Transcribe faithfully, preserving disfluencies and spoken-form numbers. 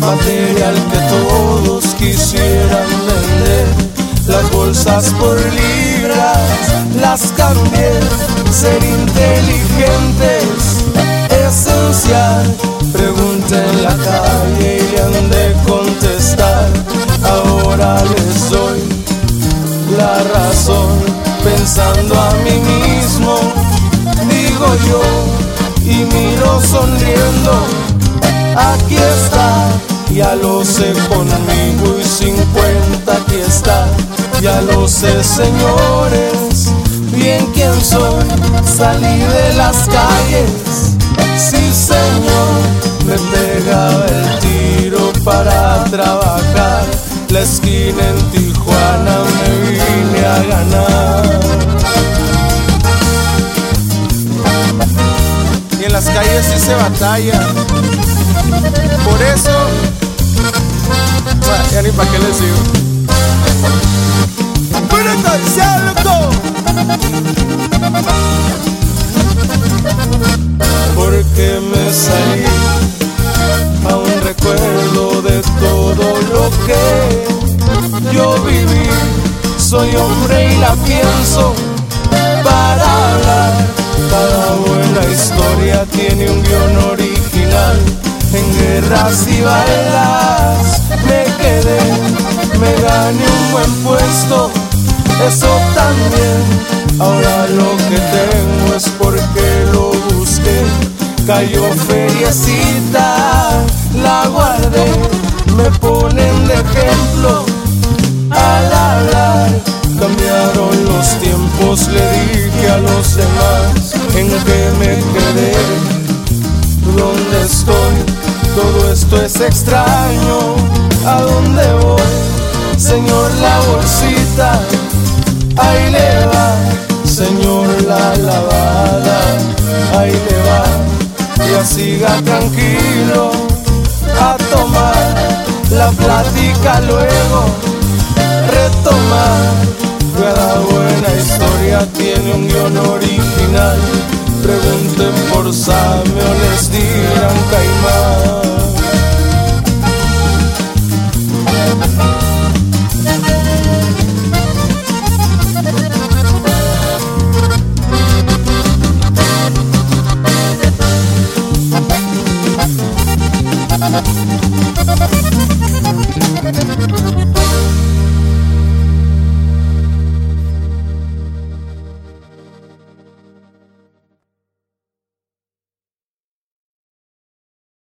material que todos quisieran vender. Las bolsas por libras las cambié. Ser inteligentes, esencial. Pregunté en la calle y le han de contestar. Ahora les doy la razón, pensando a mí mismo, digo yo, y miro sonriendo. Aquí está, ya lo sé, conmigo y cincuenta aquí está. Ya lo sé, señores, bien quién soy. Salí de las calles, sí señor, me pegaba el tiro para trabajar. La esquina en Tijuana me vine a ganar. Y en las calles sí se batalla. Por eso, bueno, ya ni pa' qué les digo. ¡Bueno, entonces, loco! Porque me salí, aún recuerdo de todo lo que yo viví. Soy hombre y la pienso para hablar. Cada buena historia tiene un guión original. En guerras y balas me quedé, me gané un buen puesto, eso también. Ahora lo que tengo es porque lo busqué. Cayó feriecita, la guardé. Me ponen de ejemplo al hablar. Cambiaron los tiempos, le dije a los demás en que me quedé, dónde estoy. Todo esto es extraño, ¿a dónde voy? Señor, la bolsita, ahí le va. Señor, la lavada, ahí le va. Ya siga tranquilo a tomar la plática, luego retomar. Cada buena historia tiene un guión original. Pregunten por Sammy o les dirán Caimán.